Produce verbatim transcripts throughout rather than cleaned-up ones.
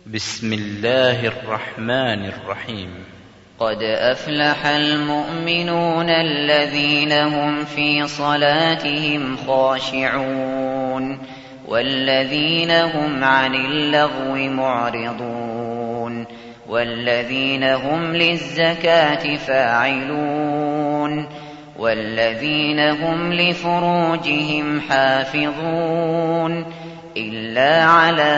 بسم الله الرحمن الرحيم. قد أفلح المؤمنون الذين هم في صلاتهم خاشعون والذين هم عن اللغو معرضون والذين هم للزكاة فاعلون والذين هم لفروجهم حافظون إلا على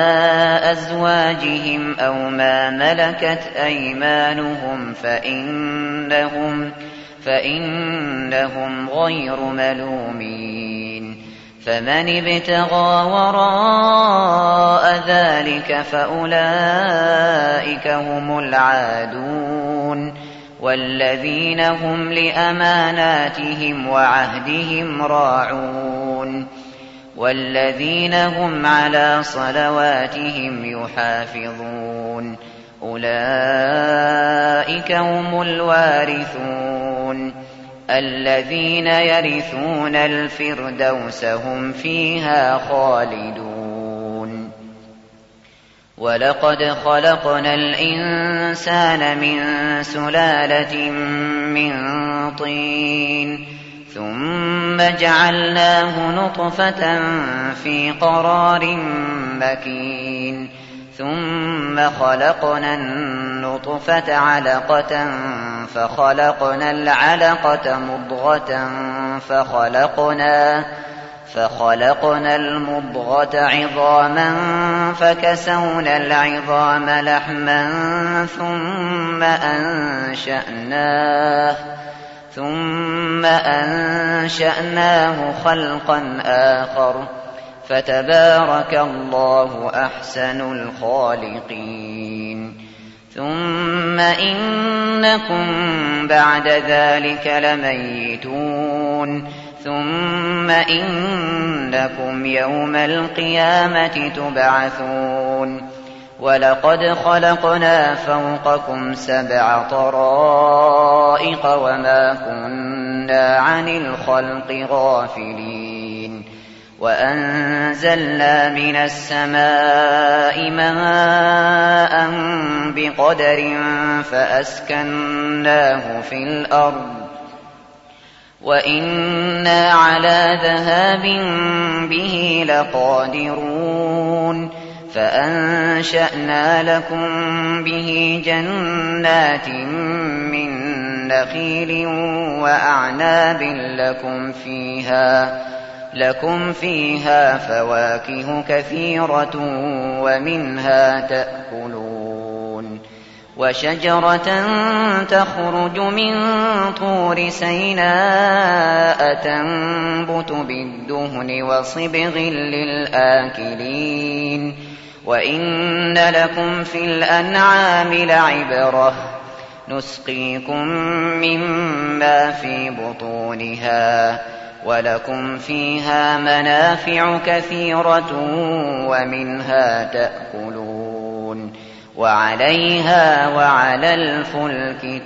أزواجهم أو ما ملكت أيمانهم فإنهم, فإنهم غير ملومين. فمن ابتغى وراء ذلك فأولئك هم العادون والذين هم لأماناتهم وعهدهم راعون والذين هم على صلواتهم يحافظون أولئك هم الوارثون الذين يرثون الفردوس هم فيها خالدون. ولقد خلقنا الإنسان من سلالة من طين ثم جعلناه نطفة في قرار مكين ثم خلقنا النطفة علقة فخلقنا العلقة مضغة فخلقنا فخلقنا المضغة عظاما فكسونا العظام لحما ثم أنشأناه ثم أنشأناه خلقا آخر فتبارك الله أحسن الخالقين. ثم إنكم بعد ذلك لميتون ثم إنكم يوم القيامة تبعثون. ولقد خلقنا فوقكم سبع طرائق وما كنا عن الخلق غافلين وأنزلنا من السماء ماء بقدر فأسكناه في الأرض وإنا على ذهاب به لقادرون فأنشأنا لكم به جنات من نخيل وأعناب لكم فيها لكم فيها فواكه كثيرة ومنها تأكلون. وشجرة تخرج من طور سيناء تنبت بالدهن وصبغ للآكلين وإن لكم في الأنعام لعبرة نسقيكم مما في بطونها ولكم فيها منافع كثيرة ومنها تأكلون وعليها وعلى الفلك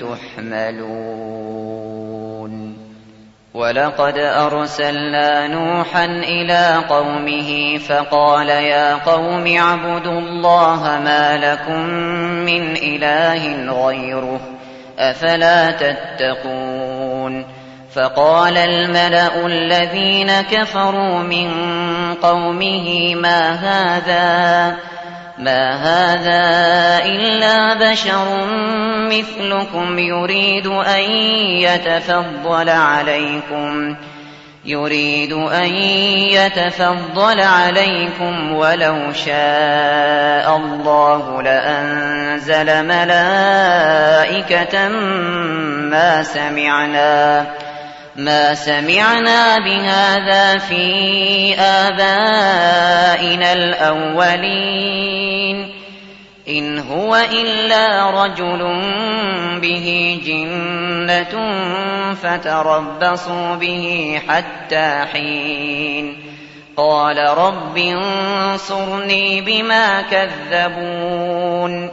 تحملون. ولقد أرسلنا نوحا إلى قومه فقال يا قوم اعبدوا الله ما لكم من إله غيره أفلا تتقون. فقال الملأ الذين كفروا من قومه ما هذا ما هذا إلا بشر مثلكم يريد أن يتفضل عليكم يريد أن يتفضل عليكم ولو شاء الله لأنزل ملائكة ما سمعنا ما سمعنا بهذا في آبائنا الأولين إن هو إلا رجل به جنة فتربصوا به حتى حين. قال رب انصرني بما كذبون.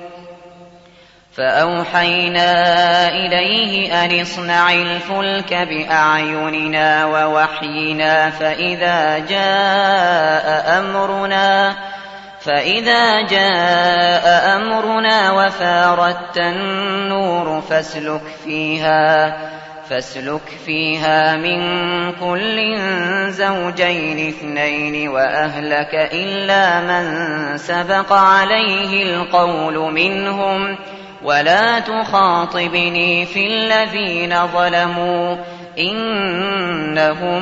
فأوحينا إليه أن اصنع الفلك بأعيننا ووحينا فإذا جاء أمرنا فإذا جاء أمرنا وفارت النور فاسلك فيها فاسلك فيها من كل زوجين اثنين وأهلك إلا من سبق عليه القول منهم ولا تخاطبني في الذين ظلموا إنهم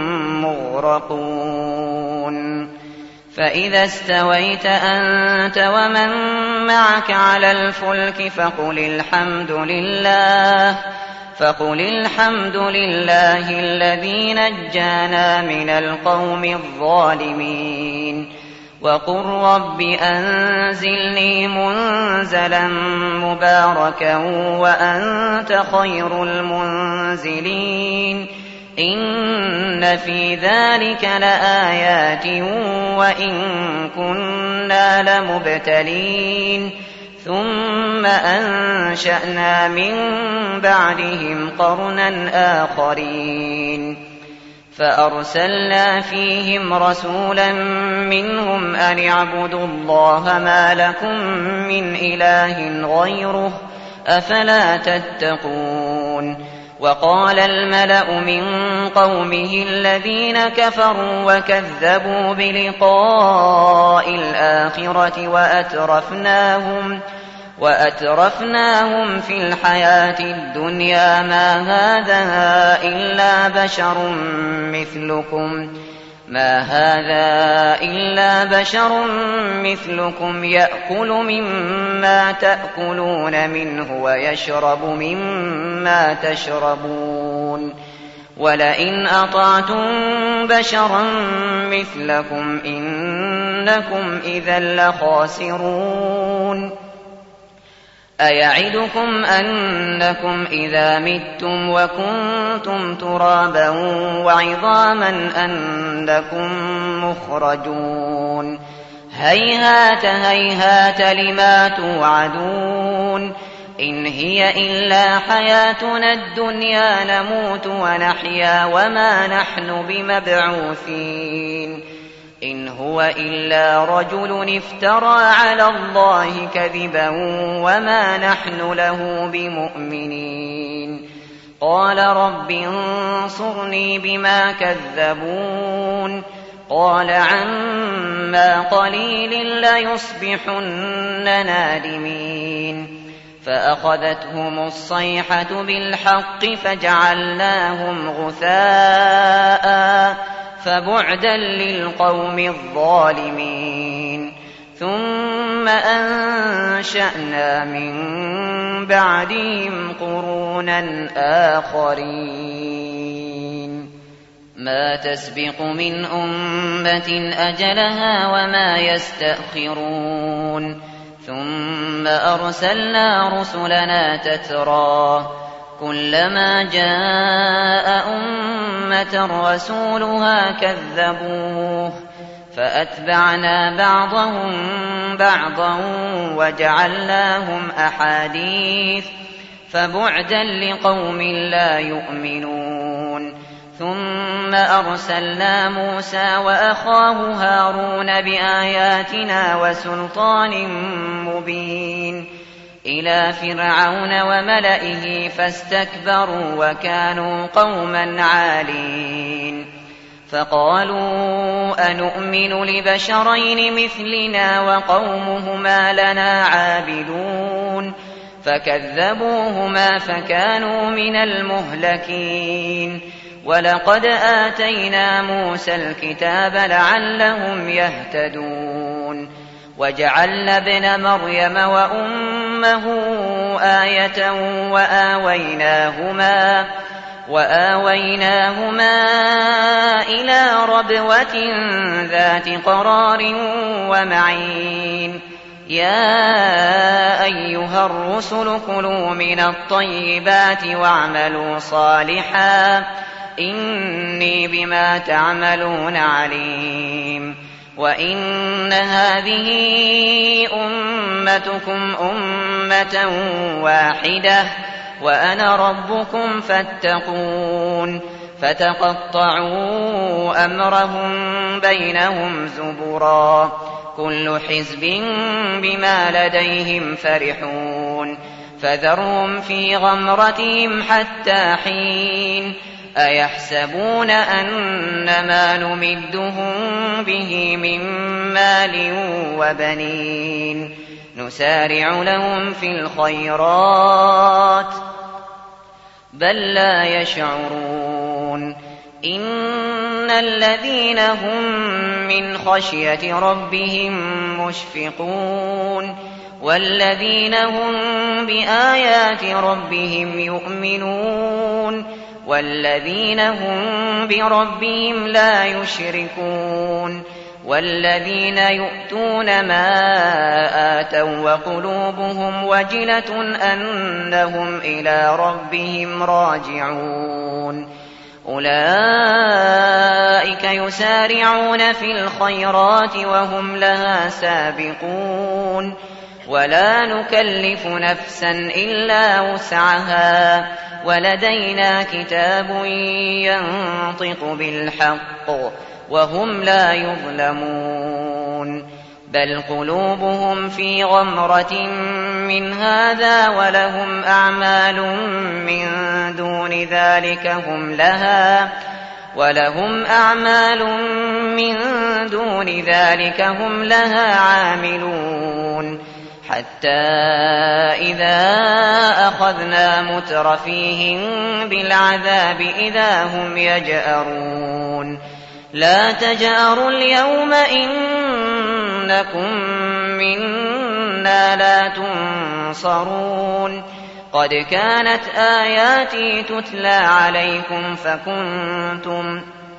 مغرقون فإذا استويت أنت ومن معك على الفلك فقل الحمد لله فقل الحمد لله الذي نجانا من القوم الظالمين وقل رب أنزلني منزلا مباركا وأنت خير المنزلين إن في ذلك لآيات وإن كنا لمبتلين ثم أنشأنا من بعدهم قرنا آخرين فأرسلنا فيهم رسولا منهم أن اعبدوا الله ما لكم من إله غيره أفلا تتقون وقال الملأ من قومه الذين كفروا وكذبوا بلقاء الآخرة وأترفناهم وأترفناهم في الحياة الدنيا ما هذا إلا بشر مثلكم ما هذا إلا بشر مثلكم يأكل مما تأكلون منه ويشرب مما تشربون ولئن أطعتم بشرا مثلكم إنكم إذا لخاسرون أيعدكم أنكم إذا متم وكنتم ترابا وعظاما أنكم مخرجون هيهات هيهات لما توعدون إن هي إلا حياتنا الدنيا نموت ونحيا وما نحن بمبعوثين إن هو إلا رجل افترى على الله كذبا وما نحن له بمؤمنين قال رب انصرني بما كذبون قال عما قليل ليصبحن نادمين فأخذتهم الصيحة بالحق فجعلناهم غثاء فبعدا للقوم الظالمين ثم أنشأنا من بعدهم قرونا آخرين ما تسبق من أمة أجلها وما يستأخرون ثم أرسلنا رسلنا تترى كلما جاء أمة رسولها كذبوه فأتبعنا بعضهم بعضا وجعلناهم أحاديث فبعدا لقوم لا يؤمنون ثم أرسلنا موسى وأخاه هارون بآياتنا وسلطان مبين إلى فرعون وملئه فاستكبروا وكانوا قوما عالين فقالوا أنؤمن لبشرين مثلنا وقومهما لنا عابدون فكذبوهما فكانوا من المهلكين ولقد آتينا موسى الكتاب لعلهم يهتدون وجعلنا ابن مريم وأمه آية وآويناهما وآويناهما إلى ربوة ذات قرار ومعين يا أيها الرسل كلوا من الطيبات واعملوا صالحا إني بما تعملون عليم وإن هذه أمتكم أمة واحدة وأنا ربكم فاتقون فتقطعوا أمرهم بينهم زبرا كل حزب بما لديهم فرحون فذرهم في غمرتهم حتى حين أيحسبون أنما نمدهم به من مال وبنين نسارع لهم في الخيرات بل لا يشعرون إن الذين هم من خشية ربهم مشفقون والذين هم بآيات ربهم يؤمنون والذين هم بربهم لا يشركون والذين يؤتون ما آتوا وقلوبهم وجلة أنهم إلى ربهم راجعون أولئك يسارعون في الخيرات وهم لها سابقون ولا نكلف نفسا إلا وسعها ولدينا كتاب ينطق بالحق وهم لا يظلمون بل قلوبهم في غمرة من هذا ولهم أعمال من دون ذلك هم لها ولهم أعمال من دون ذلك هم لها عاملون حتى إذا أخذنا مترفيهم بالعذاب إذا هم يجأرون لا تجأروا اليوم إنكم منا لا تنصرون قد كانت آياتي تتلى عليكم فكنتم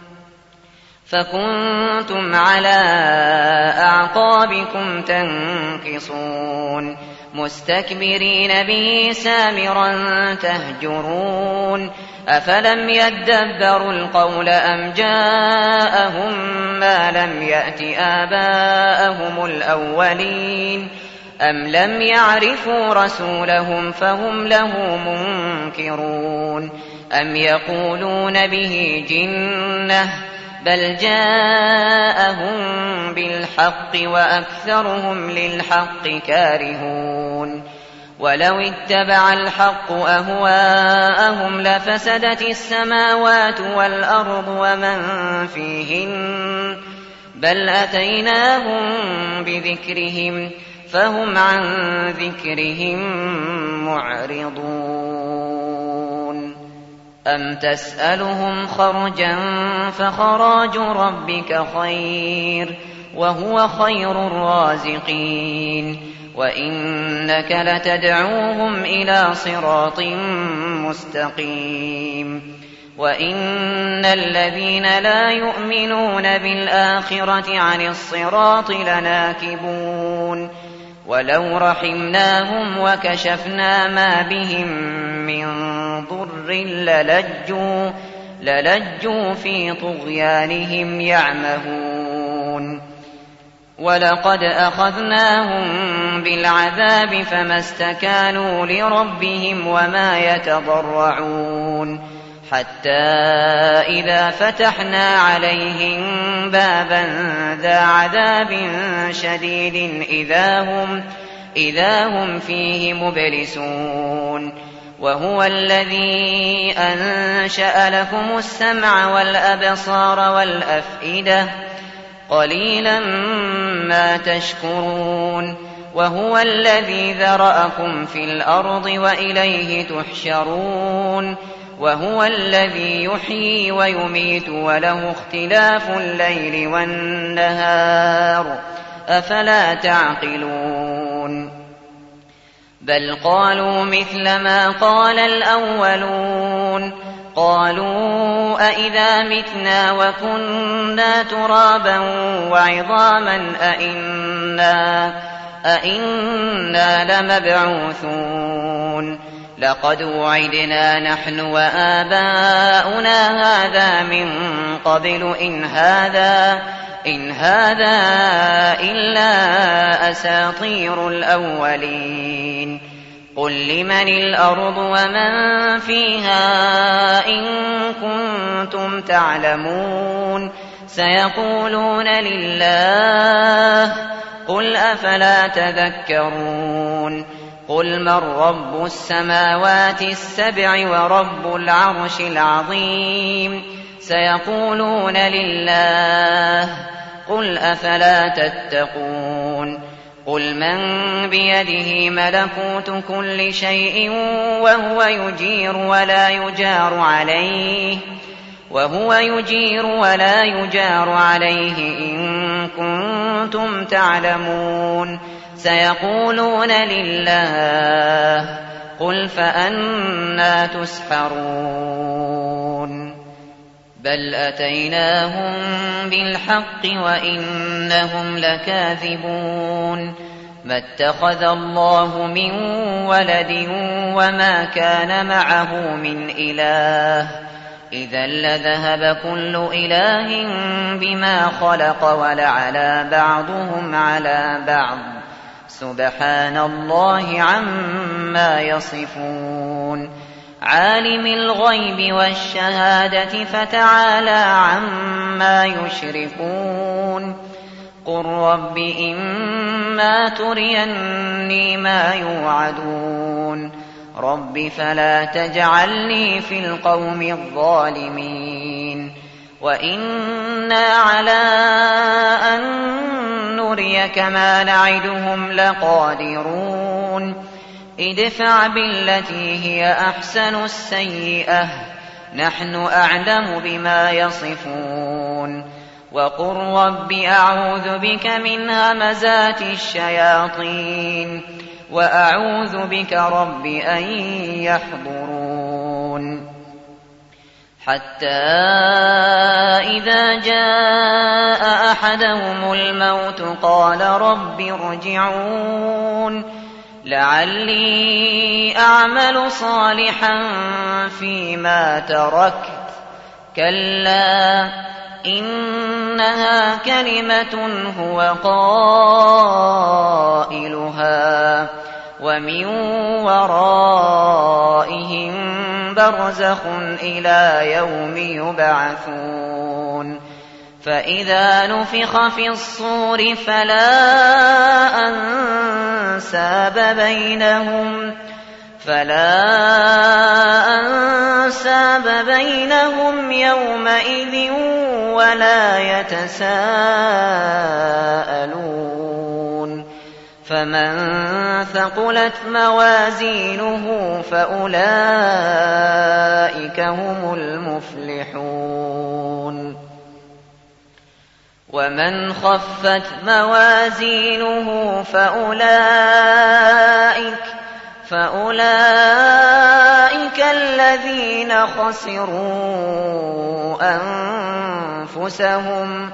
فكنتم على أعقابكم تنكصون مستكبرين به سامرا تهجرون أفلم يدبروا القول أم جاءهم ما لم يأت آباءهم الأولين أم لم يعرفوا رسولهم فهم له منكرون أم يقولون به جنة بل جاءهم بالحق وأكثرهم للحق كارهون ولو اتبع الحق أهواءهم لفسدت السماوات والأرض ومن فيهن بل أتيناهم بذكرهم فهم عن ذكرهم معرضون أم تسألهم خرجا فخراج ربك خير وهو خير الرازقين وإنك لتدعوهم إلى صراط مستقيم وإن الذين لا يؤمنون بالآخرة عن الصراط لناكبون ولو رحمناهم وكشفنا ما بهم من ضر للجوا, للجوا في طغيانهم يعمهون ولقد أخذناهم بالعذاب فما استكانوا لربهم وما يتضرعون حتى إذا فتحنا عليهم بابا ذا عذاب شديد إذا هم, إذا هم فيه مبلسون وهو الذي أنشأ لكم السمع والأبصار والأفئدة قليلا ما تشكرون وهو الذي ذرأكم في الأرض وإليه تحشرون وهو الذي يحيي ويميت وله اختلاف الليل والنهار أفلا تعقلون بل قالوا مثل ما قال الأولون قالوا أئذا متنا وكنا ترابا وعظاما أئنا, أئنا لمبعوثون لقد وعدنا نحن وآباؤنا هذا من قبل إن هذا, إن هذا إلا أساطير الأولين قل لمن الأرض ومن فيها إن كنتم تعلمون سيقولون لله قل أفلا تذكرون قل من رب السماوات السبع ورب العرش العظيم سيقولون لله قل أفلا تتقون قل من بيده ملكوت كل شيء وهو يجير ولا يجار عليه وهو يجير ولا يجار عليه إن كنتم تعلمون سيقولون لله قل فأنى تسحرون بل أتيناهم بالحق وإنهم لكاذبون ما اتخذ الله من ولد وما كان معه من إله إذا لذهب كل إله بما خلق ولعلى بعضهم على بعض سبحان الله عما يصفون عالم الغيب والشهادة فتعالى عما يشركون قل رب إما تريني ما يوعدون رب فلا تجعلني في القوم الظالمين وإنا على أن نريك ما نعدهم لقادرون ادفع بالتي هي أحسن السيئة نحن أعلم بما يصفون وقل رب أعوذ بك من همزات الشياطين وأعوذ بك رب أن يحضرون حتى إذا جاء أحدهم الموت قال رب ارجعون لعلي أعمل صالحا فيما تركت كلا إنها كلمة هو قائلها ومن ورائهم برزخ إلى يوم يبعثون فإذا نفخ في الصور فلا أنساب بينهم فلا أنساب بينهم يومئذ ولا يتساءلون فمن ثقلت موازينه فأولئك هم المفلحون ومن خفت موازينه فأولئك فأولئك الذين خسروا أنفسهم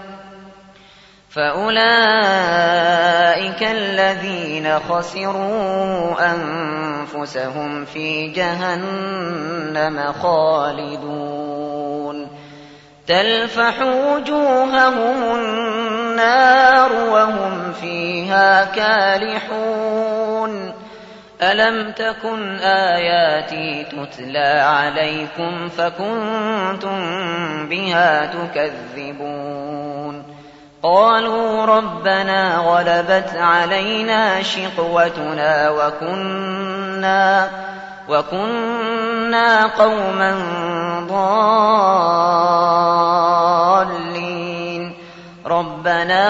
فأولئك الذين خسروا أنفسهم في جهنم خالدون تلفح وجوههم النار وهم فيها كالحون ألم تكن آياتي تتلى عليكم فكنتم بها تكذبون قالوا ربنا غلبت علينا شقوتنا وكنا وكنا قوما ضالين ربنا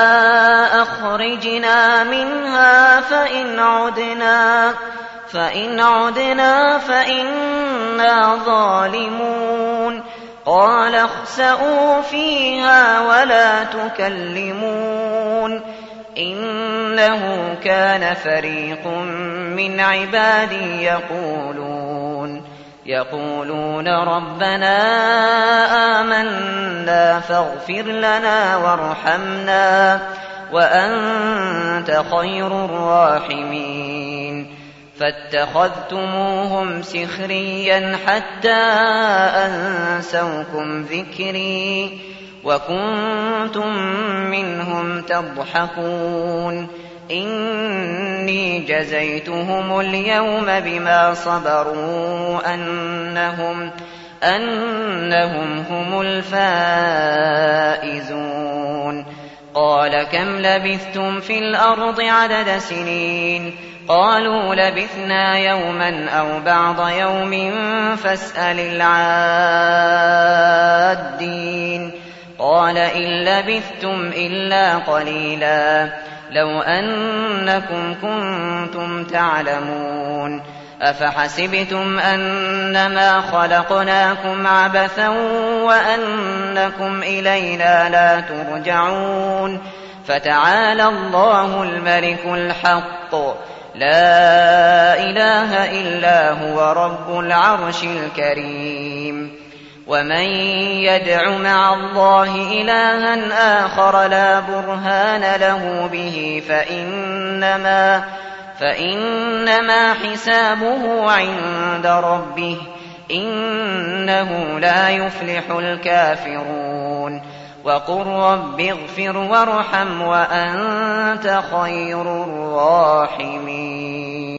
أخرجنا منها فإن عدنا فإن عدنا فإنا ظالمون قال اخسئوا فيها ولا تكلمون إنه كان فريق من عبادي يقولون يقولون ربنا آمنا فاغفر لنا وارحمنا وأنت خير الراحمين فاتخذتموهم سخريا حتى أنسوكم ذكري وكنتم منهم تضحكون إني جزيتهم اليوم بما صبروا أنهم, أنهم هم الفائزون قال كم لبثتم في الأرض عدد سنين قالوا لبثنا يوما أو بعض يوم فاسأل العادين قال إن لبثتم إلا قليلا لو أنكم كنتم تعلمون أفحسبتم أنما خلقناكم عبثا وأنكم إلينا لا ترجعون فتعالى الله الملك الحق لا إله إلا هو رب العرش الكريم ومن يدع مع الله إلها آخر لا برهان له به فإنما, فإنما حسابه عند ربه إنه لا يفلح الكافرون وقل رب اغفر وارحم وأنت خير الراحمين